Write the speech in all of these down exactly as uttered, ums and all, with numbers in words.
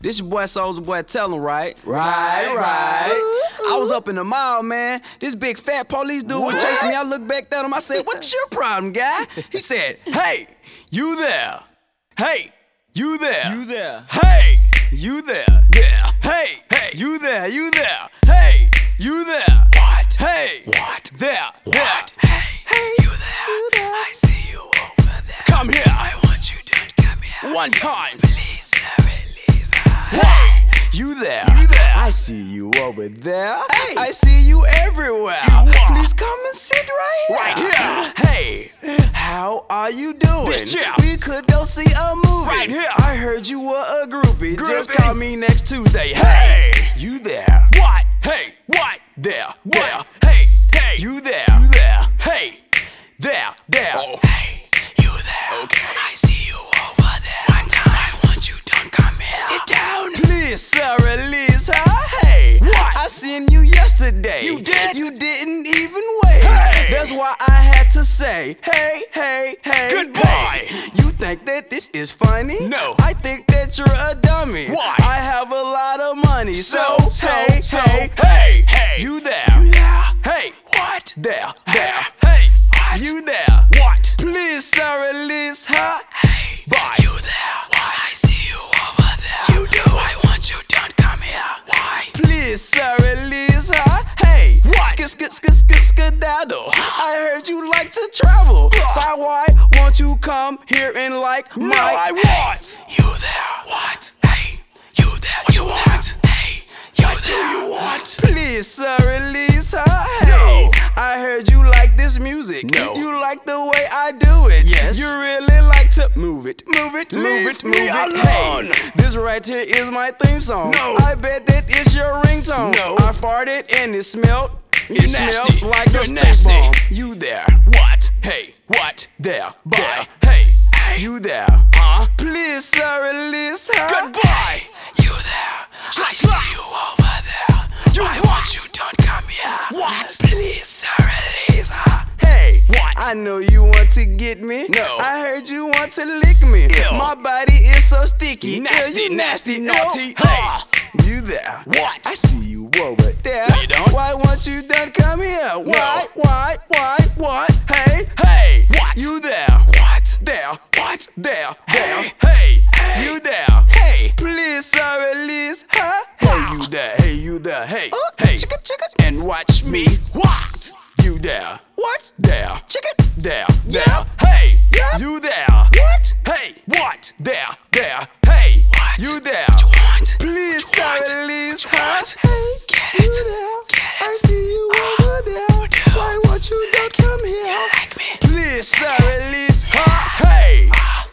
This your boy Soulja Boy, tell him, right? Right, right. I was up in the mall, man. This big fat police dude was chasing me. I looked back at him. I said, "What's your problem, guy?" He said, "Hey, you there? Hey, you there? You there? Hey, you there? Yeah. Hey, hey, you there? You there? Hey, you there? What? Hey, what? There? What? Hey, hey, you there? I see you over there. Come here. I want you to come here. One time, please, release. Hey, you there? You there? I see you over there. Hey, I see you everywhere. You Please come and sit right here. Right here. Hey, how are you doing? This chair. We could go see a movie. Right here. I heard you were a groupie. groupie. Just call me next Tuesday. Hey, you there? What? Hey, what? There, what? There. Hey, hey, you there? You there? Hey, there, there. Oh. Hey, you there? Okay. I see you over there. One time. I want you to come here. Sit down. Please, sir, release her. Hey, what? I seen you yesterday. You did? You didn't even wait. Hey. That's why I had to say, hey, hey, hey. Goodbye. Hey. You think that this is funny? No. I think that you're a dummy. Why? I have a lot of money. So, so, hey, so, hey, hey, hey. You there? You there? Hey, what? There, there. Hey, what? You there? What? Please, sir, release her. Hey, bye. You there? What? I see you over there. You do? I want you to come here. Why? Please, sir, release her. Hey, what? Sk sk sk sk skedaddle. I heard you like to travel. So why won't you come here and like my? No, I want. Hey, you there? What? Hey, you there? What you want? Hey, you what there? Do you want? Please, sir, release her. Hey, no. I heard you like this music. No. You like the way I do it. Yes. You really like to move it, move it, move Leave it, move me it. Alone. Hey, this right here is my theme song. No. I bet that it's your ringtone. No. I farted and it smelled. It smelled like You're a nasty. Bomb. You there? What? Hey, what? There, bye. Hey, hey, you there? Huh? Please, sir, release her. Goodbye. You there? I see you over there. You I what? Want you don't come here. What? Please, sir, release her. Hey, what? I know you want to get me. No. I heard you want to lick me. Ew. My body is so sticky. Nasty, Ew, nasty, nasty, naughty. Hey, you there? What? I see you over there. No, you don't. Why won't you done come here? Why? No. Why? Why? What? Hey, hey, what? You there? What? There? What? There? There? Hey, hey, hey. You there? Hey, please, sir, release her. Hey, you there? Hey, you there? Hey, oh, hey, chicka, chicka. And watch me. What? You there? What? There? Chicka. There? There? Yeah. Hey, yeah. You there? What? Hey, what? There? There? Hey, what? You there? What you want? Please, sir, release her. Hey, get it? Get it? I see you uh, over there. Do. Why won't you don't come here? You like me? Please, sir, release her. Yeah. Hey, uh,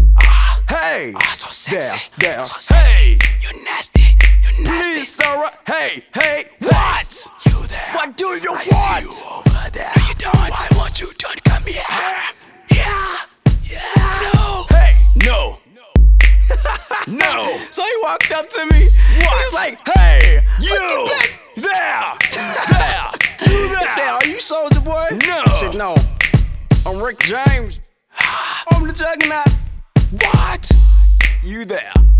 uh, hey, oh, so sexy. There, there. So hey, you nasty. You nasty. Please, Sarah. Hey, hey, what? You there? What do you I want? I see you over there. No, you don't. Why won't you don't come here? Yeah, yeah. No. Hey, no. No. So he walked up to me. What? He's like, hey, you there, there, you there. He said, are you Soulja Boy? No. I said, no. I'm Rick James. I'm the Juggernaut. What? You there?